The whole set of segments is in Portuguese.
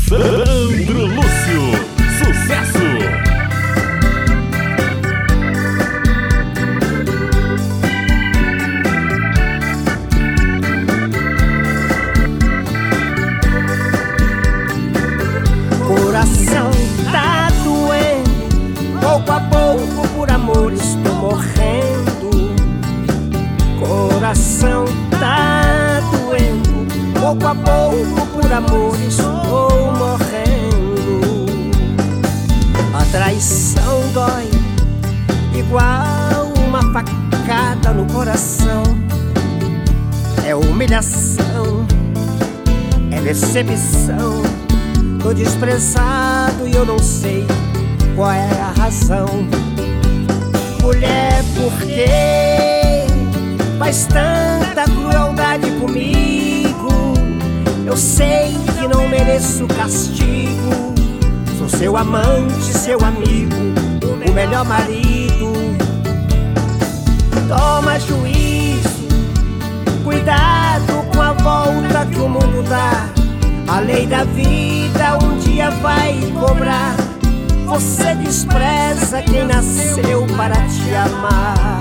Sandro Lúcio, sucesso! Coração tá doendo, pouco a pouco por amor estou morrendo. Coração tá doendo, pouco a pouco por amor estou morrendo. A traição dói igual uma facada no coração. É humilhação, é decepção. Tô desprezado e eu não sei qual é a razão. Mulher, por que faz tanta crueldade comigo? Eu sei que não mereço castigo. Sou seu amante, seu amigo, o melhor marido. Toma juízo, cuidado com a volta que o mundo dá. A lei da vida um dia vai cobrar. Você despreza quem nasceu para te amar.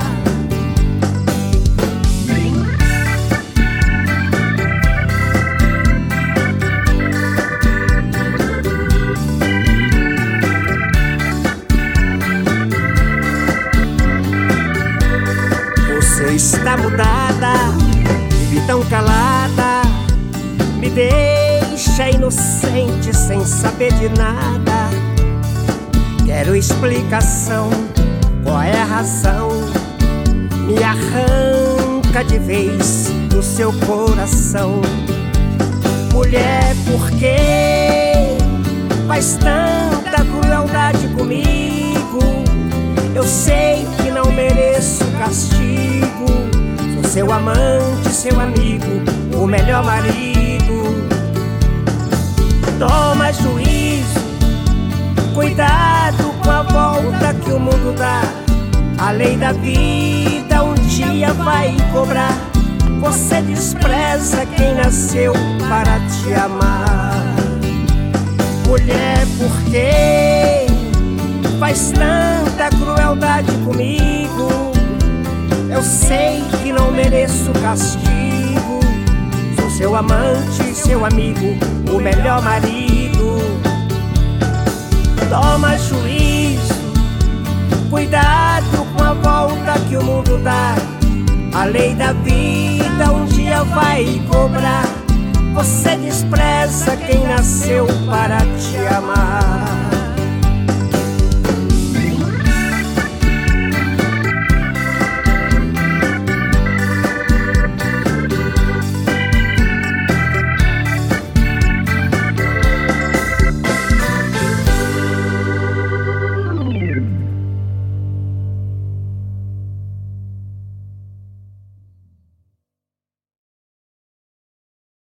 Você está mudada, vive tão calada, me deixa inocente sem saber de nada. Quero explicação, qual é a razão? Me arranca de vez do seu coração. Mulher, por que faz tanta crueldade comigo? Eu sei que não mereço castigo. Sou seu amante, seu amigo, o melhor marido. Toma juízo, cuidado com a volta que o mundo dá. A lei da vida um dia vai cobrar. Você despreza quem nasceu para te amar. Mulher, por que faz tanta crueldade comigo? Eu sei que não mereço castigo. Sou seu amante, seu amigo, o melhor marido. Toma juízo, cuidado com a volta que o mundo dá. A lei da vida um dia vai cobrar. Você despreza quem nasceu para te amar.